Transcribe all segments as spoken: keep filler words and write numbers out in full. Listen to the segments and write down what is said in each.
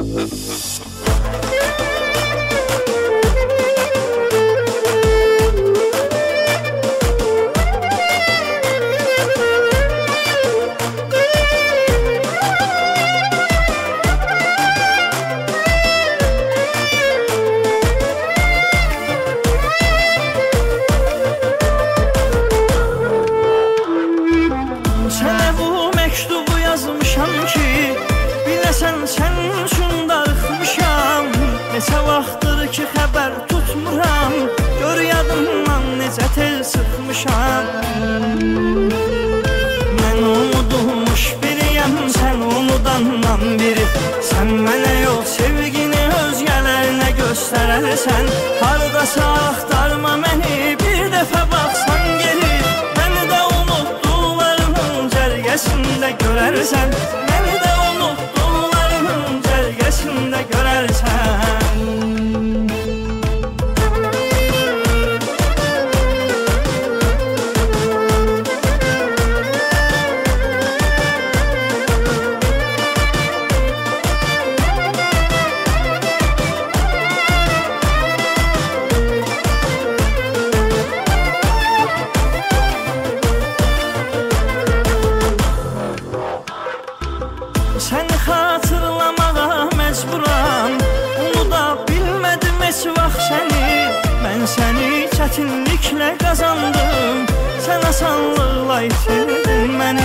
Sən sən üçün darıxmışam, neçə vaxtdır ki xəbər tutmuram, gör yadımdan necə tel sıxmışam. Mən unudulmuş biriyəm, sən unudandan biri. Sən mənə yox sevgini özgələrinə göstərərsən, haradasa axtarma məni, bir dəfə baxsan geri. Məni də unutduqlarının cərgəsində görərsən, məni də unutduqlarının cərgəsində görərsən. Səni xatırlamağa məcburam, unuda bilmədim heç vaxt səni. Mən səni çətinliklə qazandım, sən asanlıqla itirdin məni.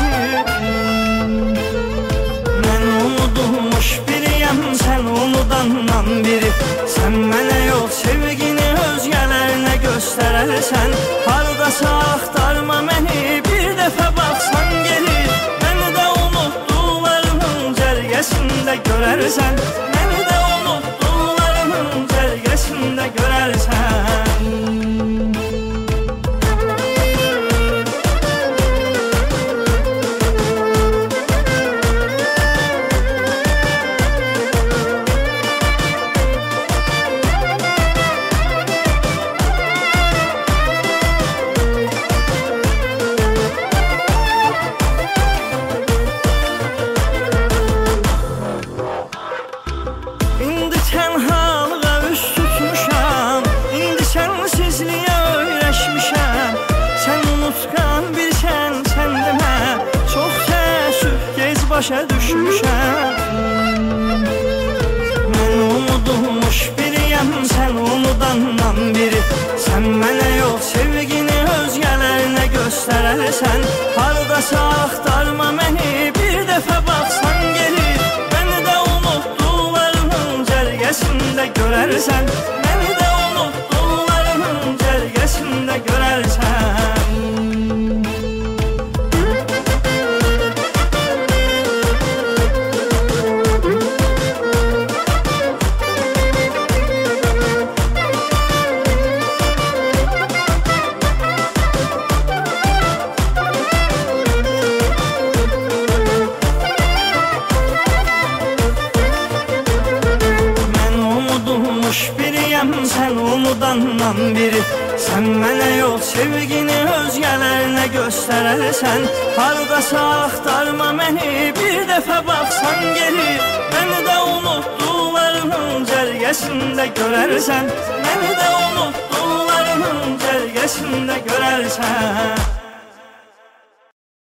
Mən unudulmuş biriyəm, sən unudandan biri. Sən mənə yox sevgini özgələrinə göstərərsən, haradasa axtarma məni, bir dəfə baxsan geri. Məni də unutduqlarının cərgəsində görərsən, məni də unutduqlarının cərgəsində görərsən. İndi tənhalığa üz tutmuşam, indi sənsizliyə öyrəşmişəm. Sən unutqan bir sən, sən demə, çox təəssüf, gec başa düşmüşəm. Mən unudulmuş biriyəm, sən unudandan biri. Sən mənə yox sevgini özgələrinə göstərərsən, haradasa axtarma məni, bir dəfə baxsan geri. Məni də unutduqlarının cərgəsində görərsən, məni də unutduqlarının cərgəsində görərsən. Biriyəm, sən unudandan biri. Sən mənə yox sevgini özgələrinə göstərərsən, haradasa axtarma məni, bir dəfə baxsan geri. Məni də unutduqlarının cərgəsində görərsən, məni də unutduqlarının cərgəsində görərsən.